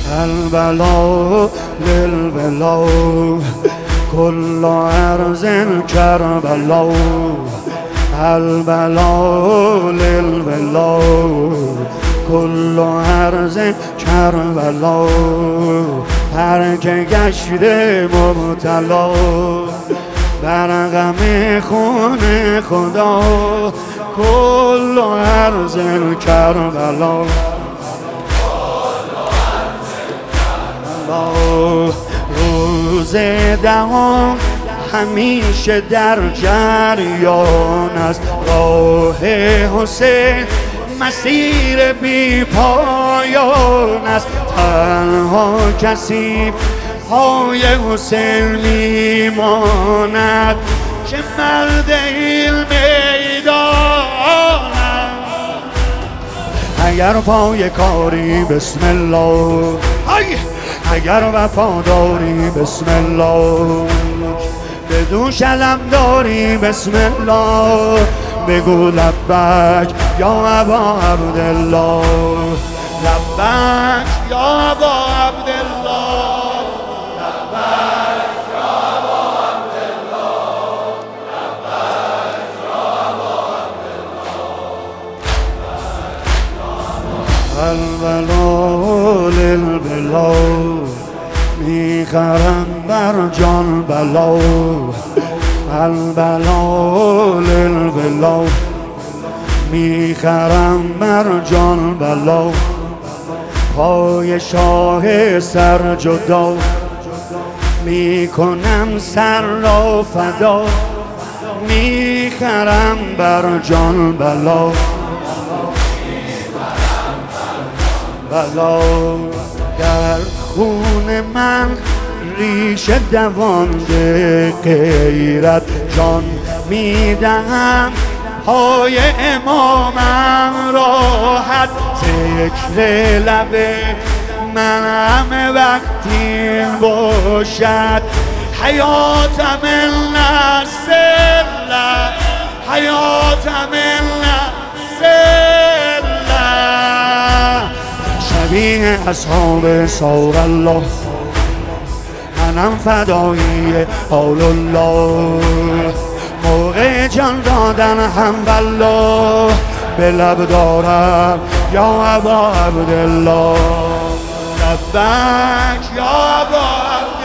البلا للبلا كل عرض کربلا البلا للبلا کل عرض کربلا هر که گشته مبتلا بر غم خون خدا کل عرض کربلا روز دهم همیشه در جریان است راه حسین مسیر بی پایان است تنها کسی پای حسین میماند که مرد این میدان است اگر پای کاری بسم الله اگر وفاداری بسم الله بدون شلم داری بسم الله بگو لبک یا ابا عبدالله لبک یا ابا عبدالله لبک یا ابا عبدالله لبک یا ابا عبدالله البلا للبلا میخرم بر جان بلا البلا للبلا میخرم بر جان بلا پای شاه سر جدا میکنم سر را فدا میخرم بر جان بلا بلا در خون من ریشه دوانده غیرت جان میدهم پای امامم راحت ذکر لب من همه وقتی باشد حیاتم النسله حیاتم النسله شبیه اصحاب سور الله منم فدایی قول الله موقع جان دادن هم والله به لب دارم یا ابا عبدالله لبک یا ابا عبدالله